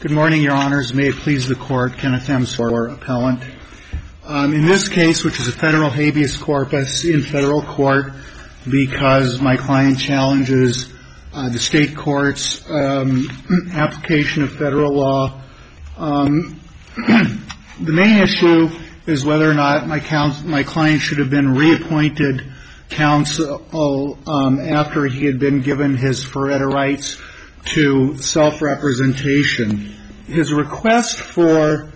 Good morning, Your Honors. May it please the Court, Kenneth M. Sawyer, appellant. In this case, which is a federal habeas corpus in federal court, because my client challenges the state court's application of federal law, the main issue is whether or not my client should have been reappointed counsel after he had been given his Feretta rights to self-representation. His request for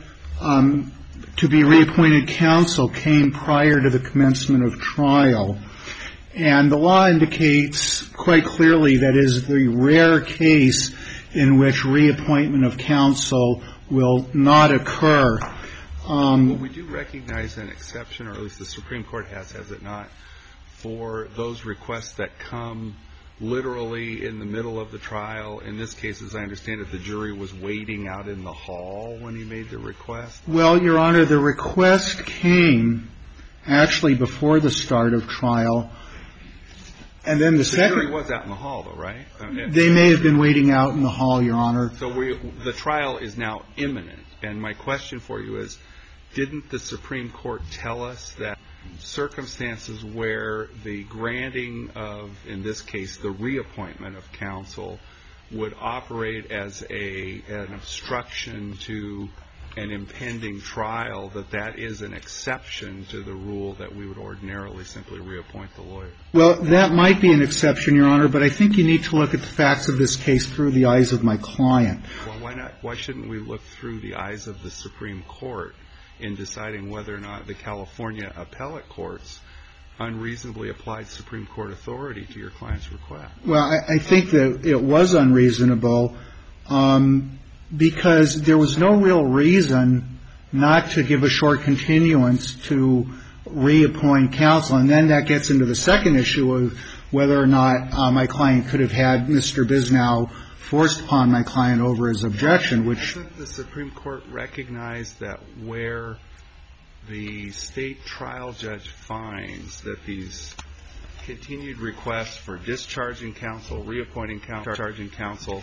to be reappointed counsel came prior to the commencement of trial, and the law indicates quite clearly that is the rare case in which reappointment of counsel will not occur. Well, we do recognize an exception, or at least the Supreme Court has it not, for those requests that come literally in the middle of the trial. In this case, as I understand it, the jury was waiting out in the hall when he made the request. Well, Your Honor, the request came actually before the start of trial. And then the jury was out in the hall, though, right? They may have been waiting out in the hall, Your Honor. So the trial is now imminent. And my question for you is, didn't the Supreme Court tell us that circumstances where the granting of, in this case, the reappointment of counsel would operate as an obstruction to an impending trial, that is an exception to the rule that we would ordinarily simply reappoint the lawyer? Well, that might be an exception, Your Honor, but I think you need to look at the facts of this case through the eyes of my client. Well, why not? Why shouldn't we look through the eyes of the Supreme Court in deciding whether or not the California appellate courts unreasonably applied Supreme Court authority to your client's request? Well, I think that it was unreasonable because there was no real reason not to give a short continuance to reappoint counsel. And then that gets into the second issue of whether or not my client could have had Mr. Bisnow forced upon my client over his objection, which... Doesn't the Supreme Court recognize that where the state trial judge finds that these continued requests for discharging counsel, reappointing counsel, discharging counsel,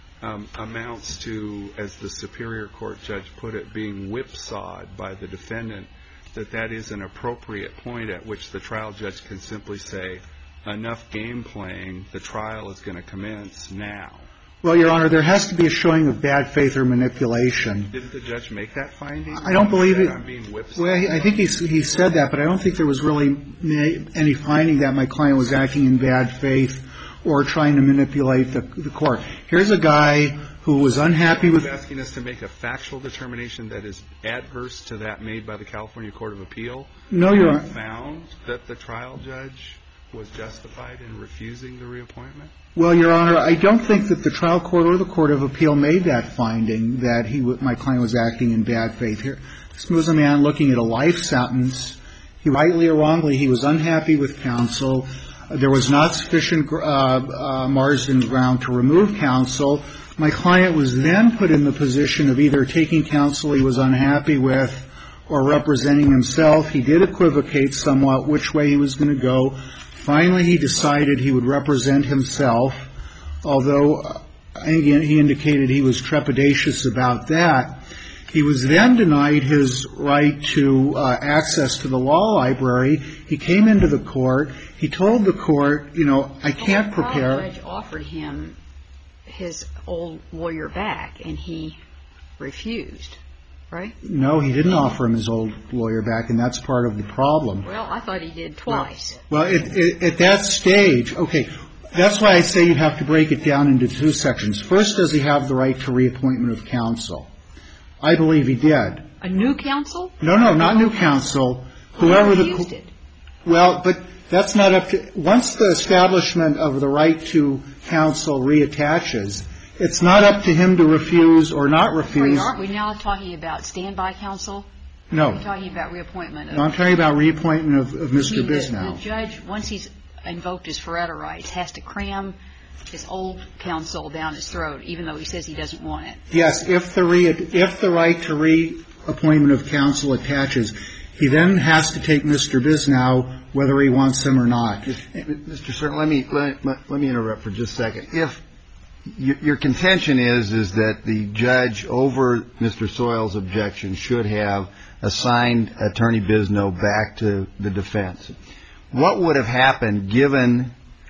amounts to, as the Superior Court judge put it, being whipsawed by the defendant, that is an appropriate point at which the trial judge can simply say, enough game playing, the trial is going to commence now? Well, Your Honor, there has to be a showing of bad faith or manipulation. Didn't the judge make that finding? I don't believe it. I'm being whipsawed. Well, I think he said that, but I don't think there was really any finding that my client was acting in bad faith or trying to manipulate the court. Here's a guy who was unhappy with... Are you asking us to make a factual determination that is adverse to that made by the California Court of Appeal? No, Your Honor. Found that the trial judge was justified in refusing the reappointment? Well, Your Honor, I don't think that the trial court or the Court of Appeal made that finding that my client was acting in bad faith. Here, this was a man looking at a life sentence. Rightly or wrongly, he was unhappy with counsel. There was not sufficient margin of ground to remove counsel. My client was then put in the position of either taking counsel he was unhappy with or representing himself. He did equivocate somewhat which way he was going to go. Finally, he decided he would represent himself, although he indicated he was trepidatious about that. He was then denied his right to access to the law library. He came into the court. He told the court, I can't prepare. The judge offered him his old lawyer back, and he refused, right? No, he didn't offer him his old lawyer back, and that's part of the problem. Well, I thought he did twice. Well, at that stage, okay, that's why I say you have to break it down into two sections. First, does he have the right to reappointment of counsel? I believe he did. A new counsel? No, not new counsel. Whoever he refused it. Well, but that's not up to... Once the establishment of the right to counsel reattaches, it's not up to him to refuse or not refuse. Aren't we now talking about standby counsel? No. We're talking about reappointment. No, I'm talking about reappointment of Mr. Bisnow. The judge, once he's invoked his Feretta rights, has to cram his old counsel down his throat, even though he says he doesn't want it. Yes, if the right to reappointment of counsel attaches, he then has to take Mr. Bisnow whether he wants him or not. Mr. Stern, let me interrupt for just a second. your contention is that the judge over Mr. Soil's objection should have assigned Attorney Bisno back to the defense. What would have happened given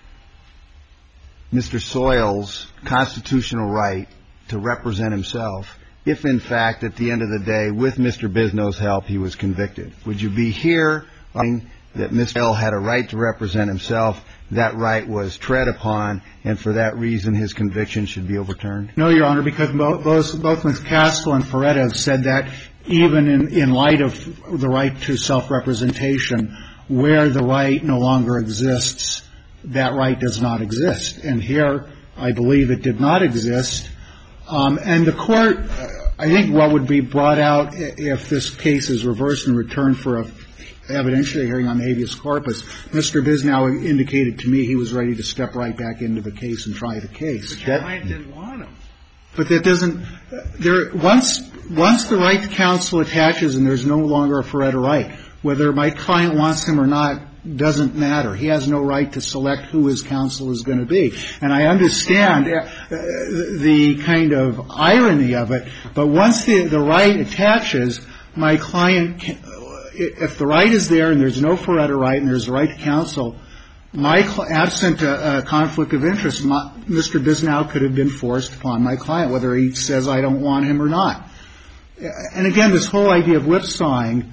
Mr. Soil's constitutional right to represent himself if, in fact, at the end of the day, with Mr. Bisno's help, he was convicted? Would you be here arguing that Mr. Soil had a right to represent himself, that right was tread upon, and for that reason his conviction should be overturned? No, Your Honor, because both Ms. Castle and Ferretta have said that even in light of the right to self-representation, where the right no longer exists, that right does not exist. And here, I believe it did not exist. And the Court, I think what would be brought out if this case is reversed and returned for a evidentiary hearing on habeas corpus, Mr. Bisnow indicated to me he was ready to step right back into the case and try the case. But your client didn't want him. But that doesn't – once the right to counsel attaches and there's no longer a Ferretta right, whether my client wants him or not doesn't matter. He has no right to select who his counsel is going to be. And I understand the kind of irony of it, but once the right attaches, my client – if the right is there and there's no Ferretta right and there's a right to counsel, absent a conflict of interest, Mr. Bisnow could have been forced upon my client, whether he says I don't want him or not. And again, this whole idea of whipsawing,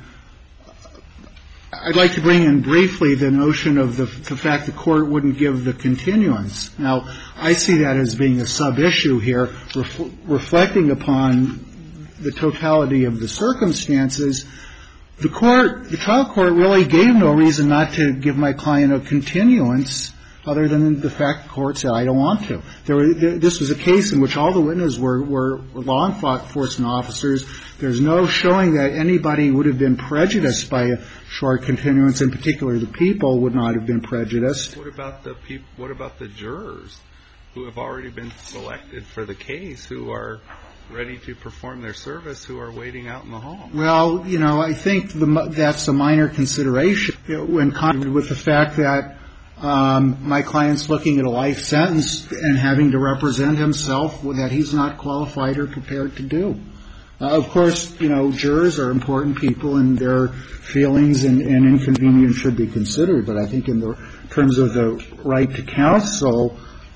I'd like to bring in briefly the notion of the fact the Court wouldn't give the continuance. Now, I see that as being a sub-issue here, reflecting upon the totality of the circumstances. The trial court really gave no reason not to give my client a continuance other than the fact the court said, I don't want to. This was a case in which all the witnesses were law enforcement officers. There's no showing that anybody would have been prejudiced by a short continuance. In particular, the people would not have been prejudiced. What about the jurors who have already been selected for the case, who are ready to perform their service, who are waiting out in the hall? Well, I think that's a minor consideration when confronted with the fact that my client's looking at a life sentence and having to represent himself that he's not qualified or prepared to do. Of course, jurors are important people and their feelings and inconvenience should be considered. But I think in the terms of the right to counsel,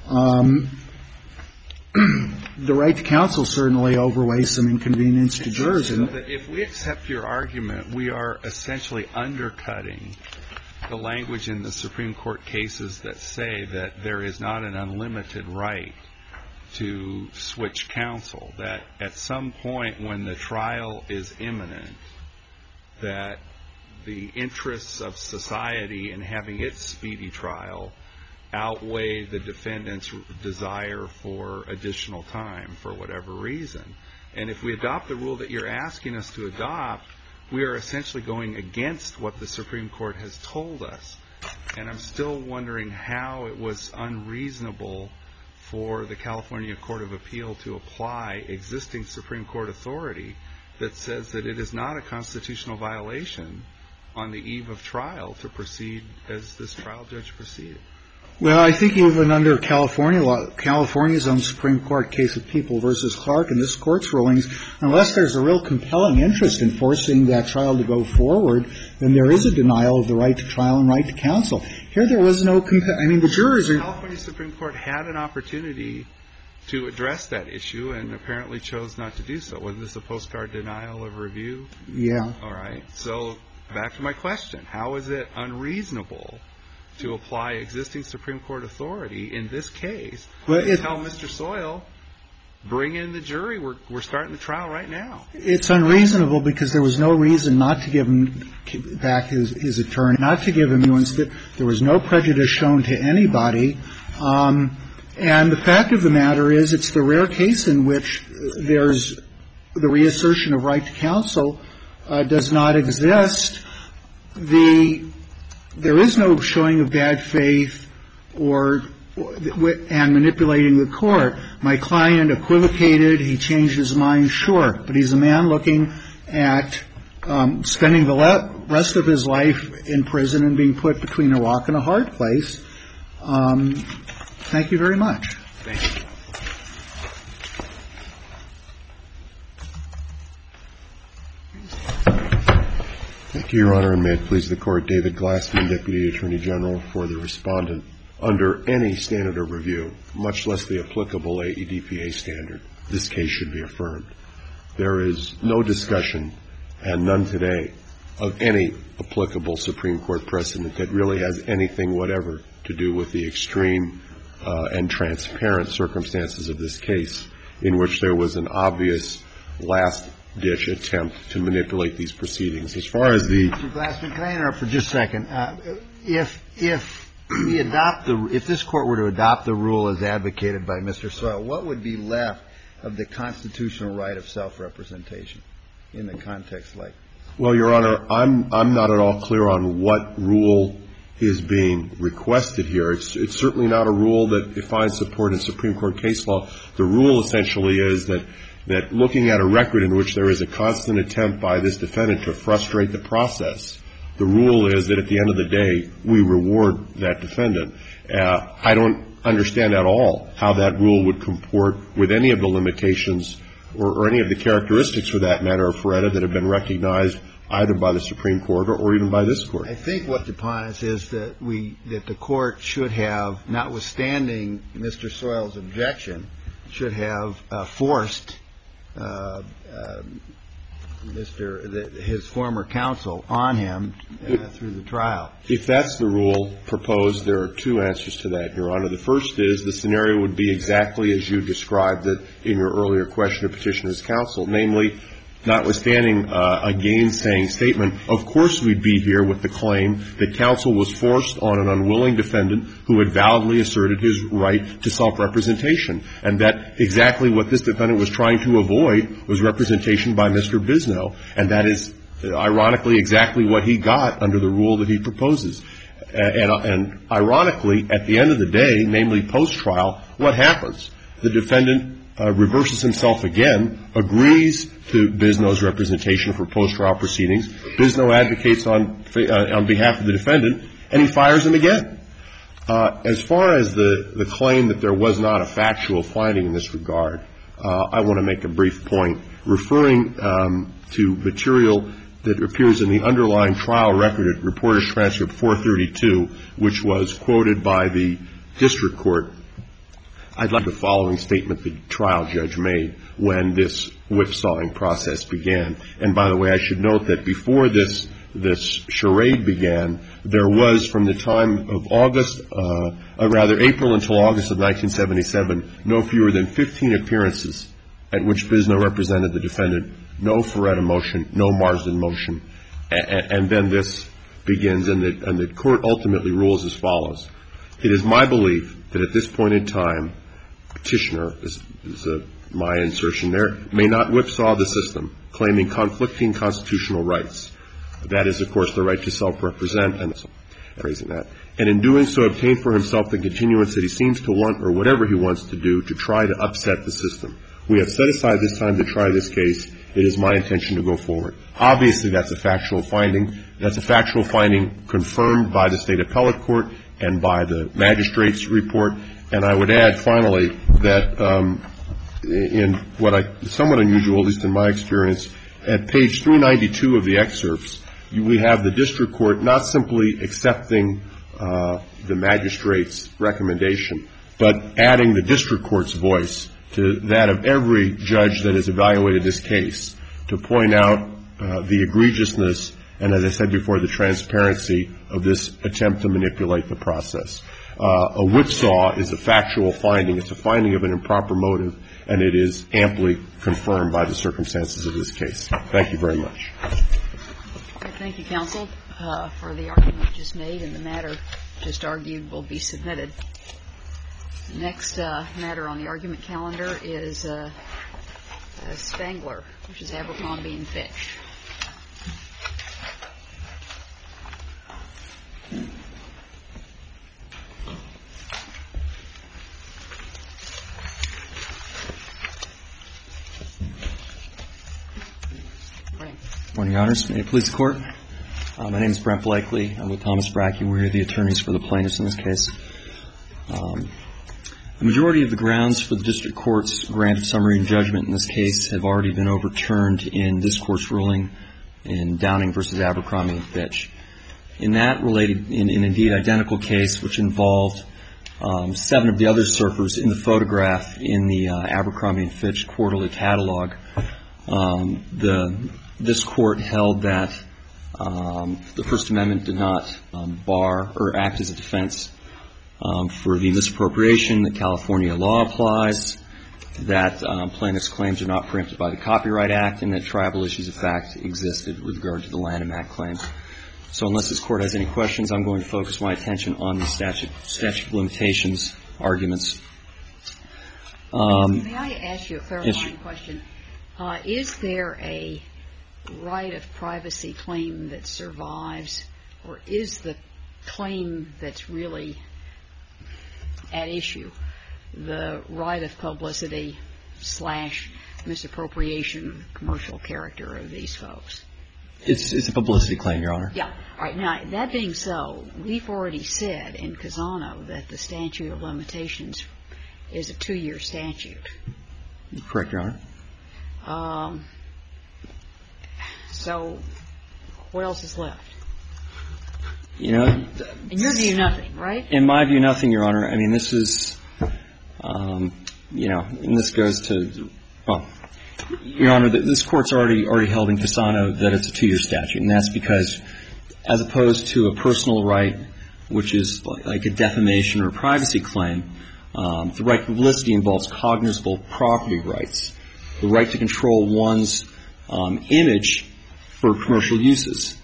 the right to counsel certainly overweighs some inconvenience to jurors. So that if we accept your argument, we are essentially undercutting the language in the Supreme Court cases that say that there is not an unlimited right to switch counsel, that at some point when the trial is imminent, that the interests of society in having its speedy trial outweigh the defendant's desire for additional time for whatever reason. And if we adopt the rule that you're asking us to adopt, we are essentially going against what the Supreme Court has told us. And I'm still wondering how it was unreasonable for the California Court of Appeal to apply existing Supreme Court authority that says that it is not a constitutional violation on the eve of trial to proceed as this trial judge proceeded. Well, I think even under California law, California's own Supreme Court case of People v. Clark and this Court's rulings, unless there's a real compelling interest in forcing that trial to go forward, then there is a denial of the right to trial and right to counsel. Here there was no the jurors are... The California Supreme Court had an opportunity to address that issue and apparently chose not to do so. Was this a postcard denial of review? Yeah. All right. So back to my question. How is it unreasonable to apply existing Supreme Court authority in this case and tell Mr. Soil, bring in the jury, we're starting the trial right now? It's unreasonable because there was no reason not to give him back his attorney, not to give him nuance. There was no prejudice shown to anybody. And the fact of the matter is it's the rare case in which there's the reassertion of right to counsel does not exist. There is no showing of bad faith and manipulating the court. My client equivocated. He changed his mind, sure. But he's a man looking at spending the rest of his life in prison and being put between a rock and a hard place. Thank you very much. Thank you. Thank you, Your Honor, and may it please the Court. David Glassman, Deputy Attorney General for the Respondent. Under any standard of review, much less the applicable AEDPA standard, this case should be affirmed. There is no discussion, and none today, of any applicable Supreme Court precedent that really has anything whatever to do with the extreme and transparent circumstances of this case, in which there was an obvious last-ditch attempt to manipulate these proceedings. As far as the Mr. Glassman, can I interrupt for just a second? If this Court were to adopt the rule as advocated by Mr. Soyle, what would be left of the constitutional right of self-representation in the context like? Well, Your Honor, I'm not at all clear on what rule is being requested here. It's certainly not a rule that finds support in Supreme Court case law. The rule essentially is that looking at a record in which there is a constant attempt by this defendant to frustrate the process, the rule is that at the end of the day, we reward that defendant. I don't understand at all how that rule would comport with any of the limitations or any of the characteristics, for that matter, of FREDA that have been recognized either by the Supreme Court or even by this Court. I think what's upon us is that the Court should have, notwithstanding Mr. Soyle's objection, should have forced his former counsel on him through the trial. If that's the rule proposed, there are two answers to that, Your Honor. The first is the scenario would be exactly as you described it in your earlier question of Petitioner's counsel, namely, notwithstanding a gainsaying statement, of course we'd be here with the claim that counsel was forced on an unwilling defendant who had validly asserted his right to self-representation, and that exactly what this defendant was trying to avoid was representation by Mr. Bisno, and that is, ironically, exactly what he got under the rule that he proposes. And ironically, at the end of the day, namely post-trial, what happens? The defendant reverses himself again, agrees to Bisno's representation for post-trial proceedings. Bisno advocates on behalf of the defendant, and he fires him again. As far as the claim that there was not a factual finding in this regard, I want to make a brief point. Referring to material that appears in the underlying trial record at Reporter's Transcript 432, which was quoted by the district court, I'd like the following statement the trial judge made when this whipsawing process began. And by the way, I should note that before this charade began, there was, from the time of April until August of 1977, no fewer than 15 appearances at which Bisno represented the defendant, no Ferretta motion, no Marsden motion. And then this begins, and the court ultimately rules as follows. It is my belief that at this point in time, Petitioner, is my insertion there, may not whipsaw the system, claiming conflicting constitutional rights. That is, of course, the right to self-represent, and raising that. And in doing so, obtain for himself the continuance that he seems to want, or whatever he wants to do, to try to upset the system. We have set aside this time to try this case. It is my intention to go forward. Obviously, that's a factual finding. That's a factual finding confirmed by the State Appellate Court and by the magistrate's report. And I would add, finally, that in what somewhat unusual, at least in my experience, at page 392 of the excerpts, we have the district court not simply accepting the magistrate's recommendation, but adding the district court's voice to that of every judge that has evaluated this case to point out the egregiousness and, as I said before, the transparency of this attempt to manipulate the process. A whipsaw is a factual finding. It's a finding of an improper motive, and it is amply confirmed by the circumstances of this case. Thank you very much. Thank you, counsel, for the argument just made, and the matter just argued will be submitted. The next matter on the argument calendar is Spangler, which is Abercrombie and Fitch. Morning, Your Honors. May it please the Court. My name is Brent Blakely. I'm with Thomas Brackey. We're the attorneys for the plaintiffs in this case. The majority of the grounds for the district court's grant of summary judgment in this case have already been overturned in this Court's ruling in Downing versus Abercrombie and Fitch. In that related, in indeed identical case, which involved 7 of the other surfers in the photograph in the Abercrombie and Fitch quarterly catalog, this court held that the First Amendment did not bar or act as a defense for the misappropriation, that California law applies, that plaintiffs' claims are not preempted by the Copyright Act, and that tribal issues of fact existed with regard to the Lanham Act claims. So unless this Court has any questions, I'm going to focus my attention on the statute of limitations arguments. May I ask you a clarifying question? Is there a right of privacy claim that survives, or is the claim that's really at issue the right of publicity / misappropriation of the commercial character of these folks? It's a publicity claim, Your Honor. Yeah. All right. Now, that being so, we've already said in Casano that the statute of limitations is a 2-year statute. Correct, Your Honor. So what else is left? You know, in your view, nothing, right? In my view, nothing, Your Honor. I mean, this is, you know, and this goes to, well, Your Honor, this Court's already held in Casano that it's a 2-year statute, and that's because as opposed to a personal right, which is like a defamation or a privacy claim, the right to publicity involves cognizable property rights, the right to control one's image for commercial uses.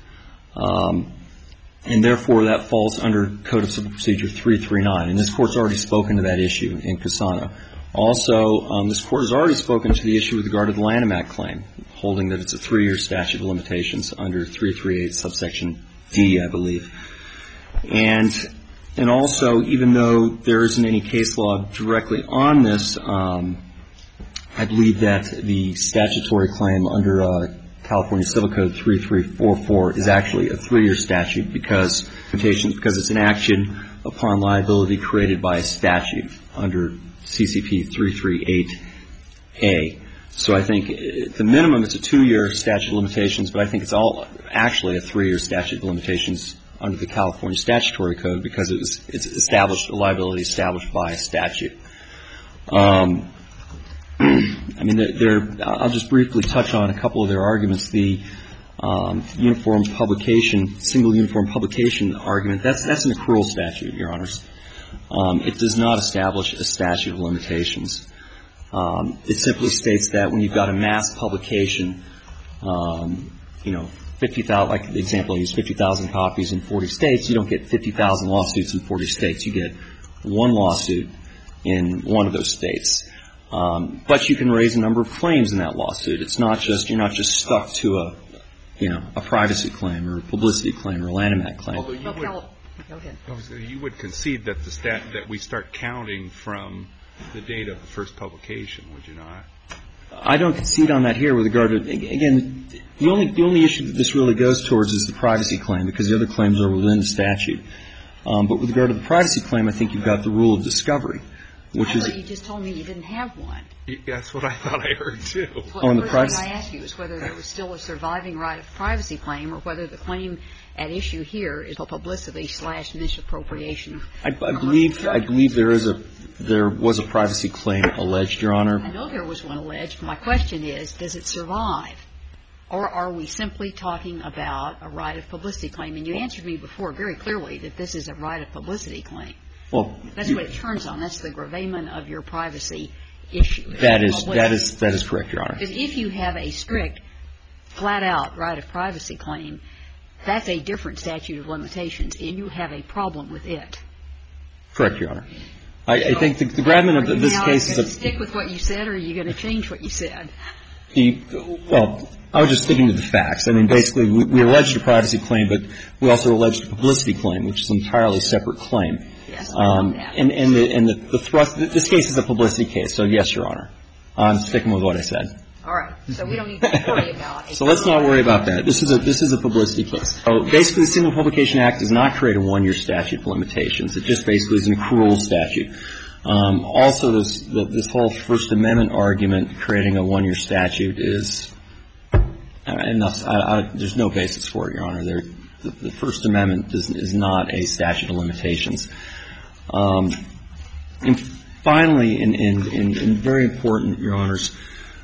And therefore, that falls under Code of Civil Procedure 339. And this Court's already spoken to that issue in Casano. Also, this Court has already spoken to the issue with regard to the Lanham Act claim, holding that it's a 3-year statute of limitations under 338 subsection D, I believe. And also, even though there isn't any case law directly on this, I believe that the statutory claim under California Civil Code 3344 is actually a 3-year statute because it's an action upon liability created by a statute under CCP 338A. So I think at the minimum it's a 2-year statute of limitations, but I think it's all actually a 3-year statute of limitations under the California statutory code because it's established, a liability established by a statute. I mean, I'll just briefly touch on a couple of their arguments. The uniform publication, single uniform publication argument, that's an accrual statute, Your Honors. It does not establish a statute of limitations. It simply states that when you've got a mass publication, 50,000, like the example I used, 50,000 copies in 40 states, you don't get 50,000 lawsuits in 40 states. You get one lawsuit in one of those states. But you can raise a number of claims in that lawsuit. You're not just stuck to a privacy claim or a publicity claim or a Lanham Act claim. Although you would concede that that we start counting from the date of the first publication, would you not? I don't concede on that here with regard to, again, the only issue that this really goes towards is the privacy claim because the other claims are within the statute. But with regard to the privacy claim, I think you've got the rule of discovery, which is... You just told me you didn't have one. That's what I thought I heard, too. On the privacy... The first thing I asked you is whether there was still a surviving right of privacy claim or whether the claim at issue here is a publicity / misappropriation. I believe there was a privacy claim alleged, Your Honor. I know there was one alleged. My question is, does it survive? Or are we simply talking about a right of publicity claim? And you answered me before very clearly that this is a right of publicity claim. Well, that's what it turns on. That's the gravamen of your privacy issue. That is correct, Your Honor. Because if you have a strict, flat-out right of privacy claim, that's a different statute of limitations, and you have a problem with it. Correct, Your Honor. I think the gravamen of this case is... Are you going to stick with what you said, or are you going to change what you said? Well, I was just sticking to the facts. I mean, basically, we alleged a privacy claim, but we also alleged a publicity claim, which is an entirely separate claim. Yes, I know that. And the thrust, this case is a publicity case, so yes, Your Honor. I'm sticking with what I said. All right. So we don't need to worry about it. So let's not worry about that. This is a publicity case. So basically, the Single Publication Act does not create a 1-year statute of limitations. It just basically is an accrual statute. Also, this whole First Amendment argument creating a 1-year statute is, I There's no basis for it, Your Honor. The First Amendment is not a statute of limitations. And finally, and very important, Your Honors,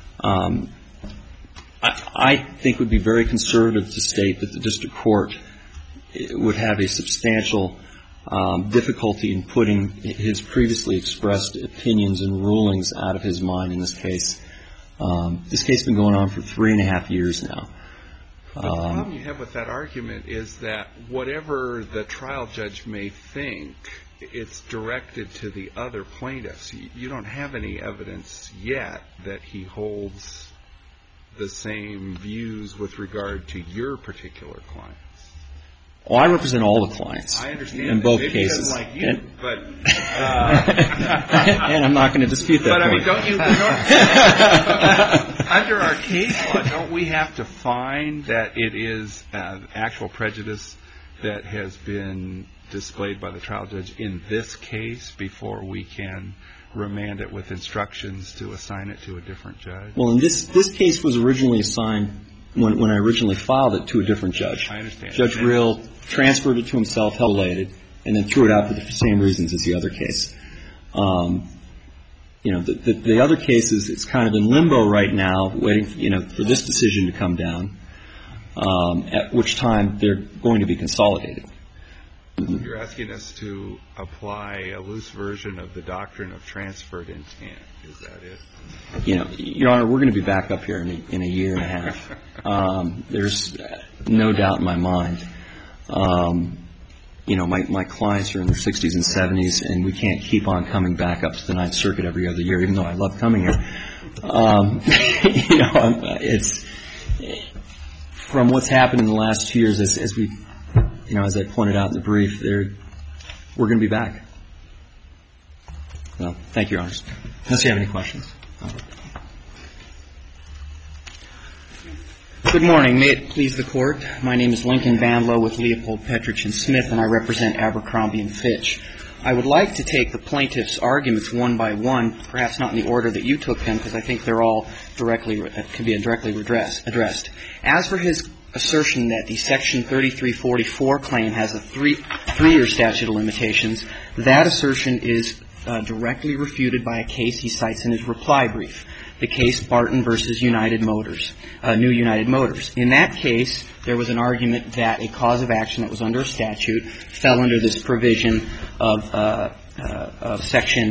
I think it would be very conservative to state that the district court would have a substantial difficulty in putting his previously expressed opinions and rulings out of his mind in this case. This case has been going on for 3.5 years now. The problem you have with that argument is that whatever the trial judge may think, it's directed to the other plaintiffs. You don't have any evidence yet that he holds the same views with regard to your particular clients. Well, I represent all the clients. I understand. In both Maybe cases. Like you, but and I'm not going to dispute that. But point. I mean, don't you? Under our case law, don't we have to find that it is actual prejudice that has been displayed by the trial judge in this case before we can remand it with instructions to assign it to a different judge? Well, in this case was originally assigned when I originally filed it to a different judge. I understand. Judge Real transferred it to himself, held it, and then threw it out for the same reasons as the other case. The other cases, it's kind of in limbo right now, waiting, for this decision to come down, at which time they're going to be consolidated. You're asking us to apply a loose version of the doctrine of transferred intent. Is that it? Your Honor, we're going to be back up here in a year and a half. There's no doubt in my mind. My clients are in their 60s and 70s, and we can't keep on coming back up to the Ninth Circuit every other year, even though I love coming here. It's from what's happened in the last 2 years, as I pointed out in the brief, we're going to be back. Well, thank you, Your Honors. Unless you have any questions. Good morning. May it please the Court. My name is Lincoln Bandlow with Leopold, Petrich & Smith, and I represent Abercrombie & Fitch. I would like to take the plaintiff's arguments one by one, perhaps not in the order that you took them, because I think they're all can be directly addressed. As for his assertion that the Section 3344 claim has a three-year statute of limitations, that assertion is directly refuted by a case he cites in his reply brief, the case Barton v. United Motors, New United Motors. In that case, there was an argument that a cause of action that was under a statute fell under this provision of Section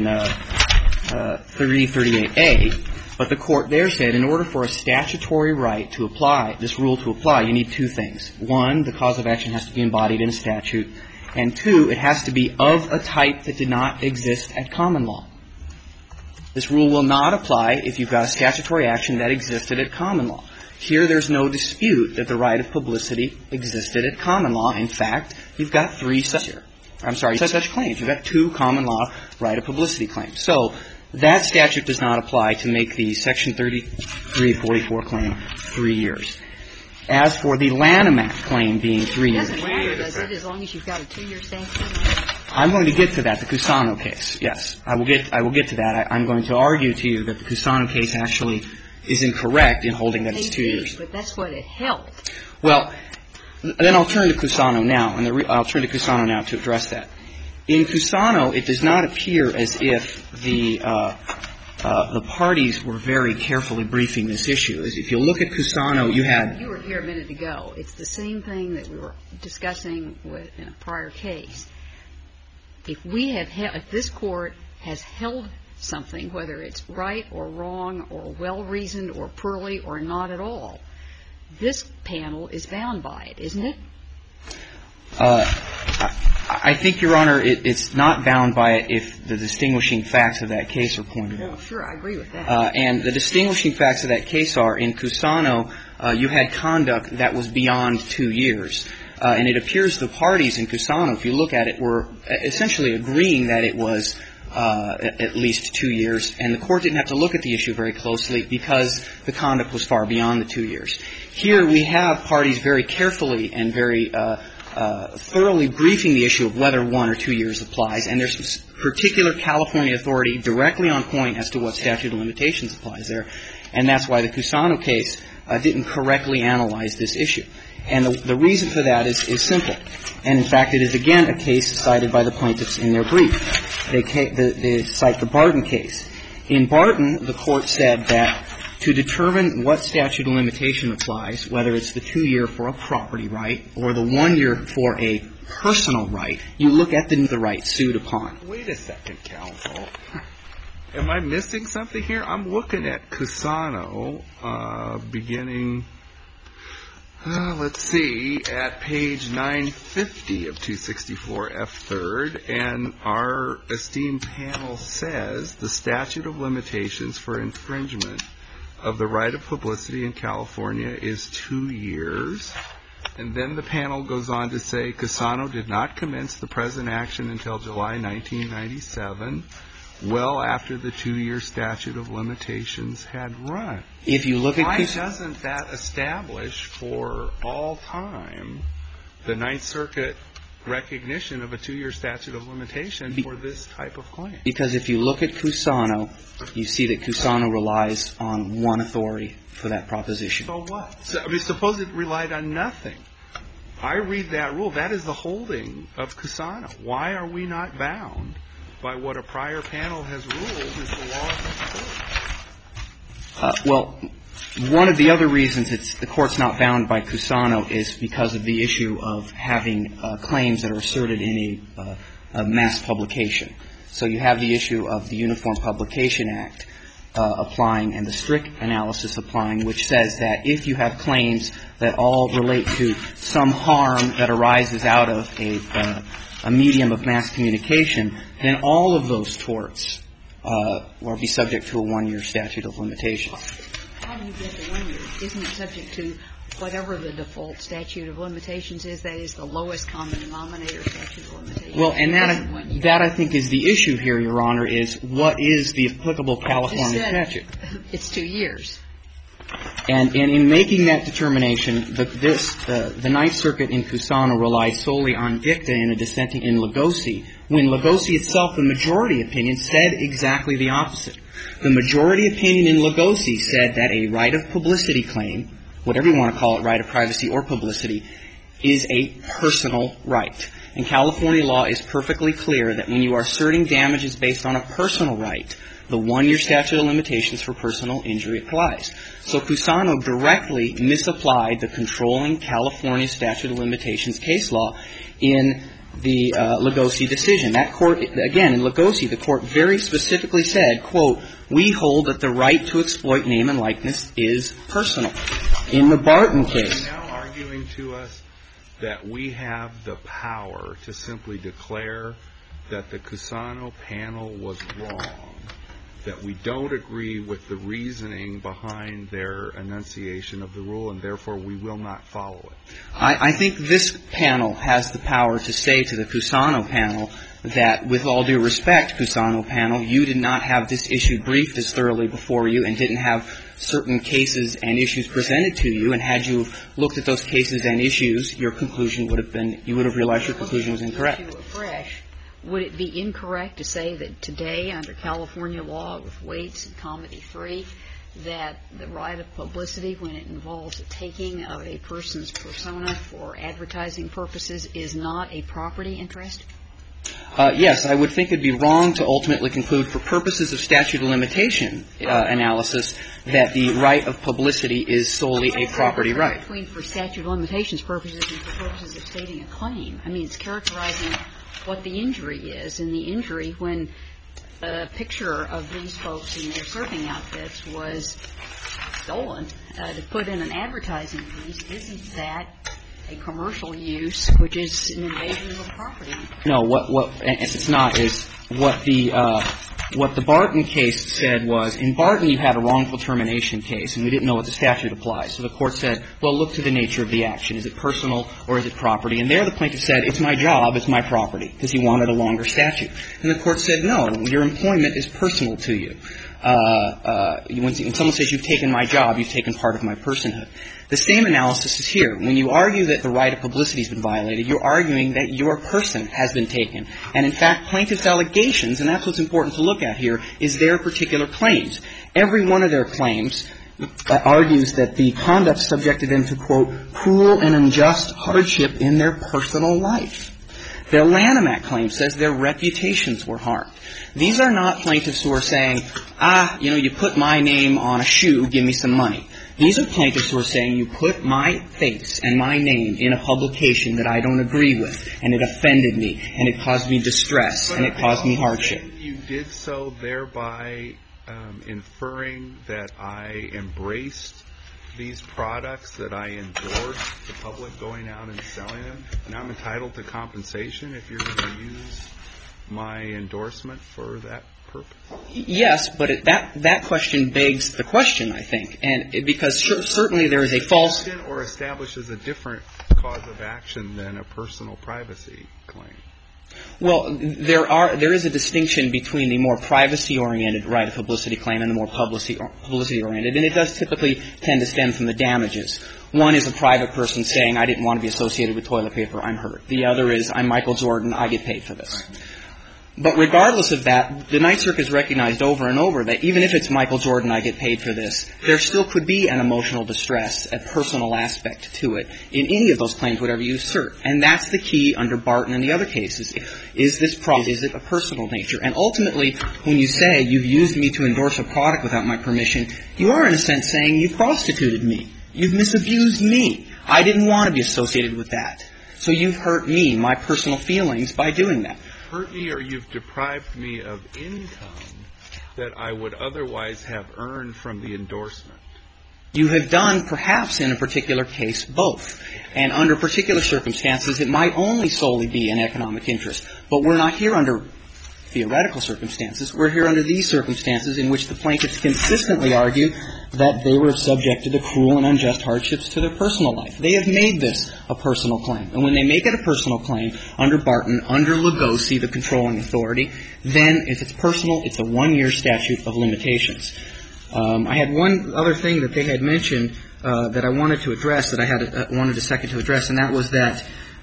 338A. But the Court there said in order for a statutory right to apply, this rule to apply, you need two things. One, the cause of action has to be embodied in a statute. And two, it has to be of a type that did not exist at common law. This rule will not apply if you've got a statutory action that existed at common law. Here, there's no dispute that the right of publicity existed at common law. In fact, you've got such claims. You've got two common law right of publicity claims. So that statute does not apply to make the Section 3344 claim 3 years. As for the Lanham Act claim being 3 years. It doesn't matter, does it, as long as you've got a 2-year statute? I'm going to get to that, the Cusano case. Yes, I will get to that. I'm going to argue to you that the Cusano case actually is incorrect in holding that it's 2 years. But that's what it held. Well, then I'll turn to Cusano now, and I'll turn to Cusano now to address that. In Cusano, it does not appear as if the parties were very carefully briefing this issue. If you look at Cusano, you were here a minute ago. It's the same thing that we were discussing in a prior case. If this Court has held something, whether it's right or wrong or well-reasoned or poorly or not at all, this panel is bound by it, isn't it? I think, Your Honor, it's not bound by it if the distinguishing facts of that case are pointed out. Oh, sure, I agree with that. And the distinguishing facts of that case are, in Cusano, you had conduct that was beyond 2 years. And it appears the parties in Cusano, if you look at it, were essentially agreeing that it was at least 2 years. And the Court didn't have to look at the issue very closely because the conduct was far beyond the 2 years. Here we have parties very carefully and very thoroughly briefing the issue of whether 1 or 2 years applies. And there's some particular California authority directly on point as to what statute of limitations applies there. And that's why the Cusano case didn't correctly analyze this issue. And the reason for that is simple. And, in fact, it is, again, a case cited by the plaintiffs in their brief. They cite the Barton case. In Barton, the Court said that to determine what statute of limitation applies, whether it's the 2-year for a property right or the 1-year for a personal right, you look at the right sued upon. Wait a second, counsel. Am I missing something here? I'm looking at Cusano beginning, let's see, at page 950 of 264 F3rd, and our esteemed panel says the statute of limitations for infringement of the right of publicity in California is 2 years. And then the panel goes on to say Cusano did not commence the present action until July 1997, well after the 2-year statute of limitations had run. If you look at Why doesn't that establish for all time the Ninth Circuit recognition of a 2-year statute of limitation for this type of claim? Because if you look at Cusano, you see that Cusano relies on one authority for that proposition. So what? Suppose it relied on nothing. I read that rule. That is the holding of Cusano. Why are we not bound by what a prior panel has ruled is the law of the court? Well, one of the other reasons the Court's not bound by Cusano is because of the issue of having claims that are asserted in a mass publication. So you have the issue of the Uniform Publication Act applying and the strict analysis applying, which says that if you have claims that all relate to some harm that arises out of a medium of mass communication, then all of those torts will be subject to a 1-year statute of limitations. How do you get the 1 year? Isn't it subject to whatever the default statute of limitations is? That is the lowest common denominator statute of limitations. Well, and that I think is the issue here, Your Honor, is what is the applicable California statute? It's 2 years. And in making that determination, the Ninth Circuit in Cusano relied solely on dicta in a dissenting in Lugosi, when Lugosi itself, the majority opinion, said exactly the opposite. The majority opinion in Lugosi said that a right of publicity claim, whatever you want to call it, right of privacy or publicity, is a personal right. And California law is perfectly clear that when you are asserting damages based on a personal right, the 1-year statute of limitations for personal injury applies. So Cusano directly misapplied the controlling California statute of limitations case law in the Lugosi decision. That court, again, in Lugosi, the court very specifically said, quote, we hold that the right to exploit name and likeness is personal. In the Barton case. Are you now arguing to us that we have the power to simply declare that the Cusano panel was wrong, that we don't agree with the reasoning behind their enunciation of the rule, and therefore we will not follow it? I think this panel has the power to say to the Cusano panel that, with all due respect, Cusano panel, you did not have this issue briefed as thoroughly before you and didn't have certain cases and issues presented to you, and had you looked at those cases and issues, your conclusion would have been, you would have realized your conclusion was incorrect. Would it be incorrect to say that today, under California law with Waits and Comedy 3, that the right of publicity, when it involves the taking of a person's persona for advertising purposes, is not a property interest? Yes, I would think it would be wrong to ultimately conclude, for purposes of statute of limitation analysis, that the right of publicity is solely a property right. Between for statute of limitations purposes and for purposes of stating a claim. I mean, it's characterizing what the injury is. And the injury, when a picture of these folks in their surfing outfits was stolen to put in an advertising piece, isn't that a commercial use, which is an invasion of property? No, what it's not is what the Barton case said was, in Barton you had a wrongful termination case and we didn't know what the statute applies. So the court said, well, look to the nature of the action. Is it personal or is it property? And there the plaintiff said, it's my job, it's my property, because he wanted a longer statute. And the court said, no, your employment is personal to you. When someone says you've taken my job, you've taken part of my personhood. The same analysis is here. When you argue that the right of publicity has been violated, you're arguing that your person has been taken. And, in fact, plaintiff's allegations, and that's what's important to look at here, is their particular claims. Every one of their claims argues that the conduct subjected them to, quote, cruel and unjust hardship in their personal life. Their Lanham Act claim says their reputations were harmed. These are not plaintiffs who are saying, you put my name on a shoe, give me some money. These are plaintiffs who are saying you put my face and my name in a publication that I don't agree with, and it offended me, and it caused me distress, and it caused me hardship. You did so thereby inferring that I embraced these products, that I endorsed the public going out and selling them, and I'm entitled to compensation if you're going to use my endorsement for that purpose? Yes, but that question begs the question, I think, and because certainly there is a false or establishes a different cause of action than a personal privacy claim. Well, there is a distinction between the more privacy-oriented right of publicity claim and the more publicity-oriented, and it does typically tend to stem from the damages. One is a private person saying, I didn't want to be associated with toilet paper, I'm hurt. The other is, I'm Michael Jordan, I get paid for this. But regardless of that, the Ninth Circuit has recognized over and over that even if it's Michael Jordan, I get paid for this, there still could be an emotional distress, a personal aspect to it in any of those claims, whatever you assert. And that's the key under Barton and the other cases. Is it a personal nature? And ultimately, when you say you've used me to endorse a product without my permission, you are in a sense saying you've prostituted me. You've misabused me. I didn't want to be associated with that. So you've hurt me, my personal feelings, by doing that. Hurt me, or you've deprived me of income that I would otherwise have earned from the endorsement. You have done, perhaps in a particular case, both. And under particular circumstances, it might only solely be an economic interest. But we're not here under theoretical circumstances. We're here under these circumstances in which the plaintiffs consistently argue that they were subjected to cruel and unjust hardships to their personal life. They have made this a personal claim. And when they make it a personal claim under Barton, under Lugosi, the controlling authority, then if it's personal, it's a 1-year statute of limitations. I had one other thing that they had mentioned that I wanted to address, that I wanted a second to address, and that was that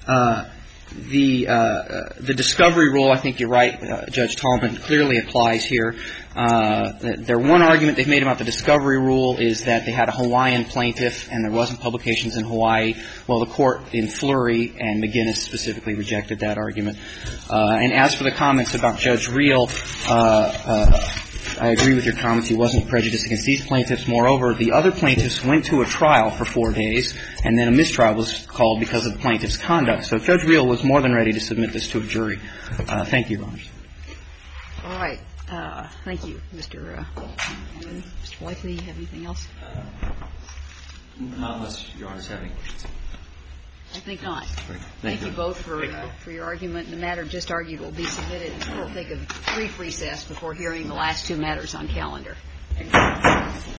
the discovery rule, I think you're right, Judge Tallman, clearly applies here. Their one argument they've made about the discovery rule is that they had a Hawaiian plaintiff and there wasn't publications in Hawaii. Well, the court in Fleury and McGinnis specifically rejected that argument. And as for the comments about Judge Reel, I agree with your comments. He wasn't prejudiced against these plaintiffs. Moreover, the other plaintiffs went to a trial for 4 days, and then a mistrial was called because of the plaintiff's conduct. So Judge Reel was more than ready to submit this to a jury. Thank you, Your Honors. All right. Thank you, Mr. Whiteley. You have anything else? Not unless Your Honors have any questions. I think not. Thank you both for your argument. The matter just argued will be submitted. We'll take a brief recess before hearing the last 2 matters on calendar.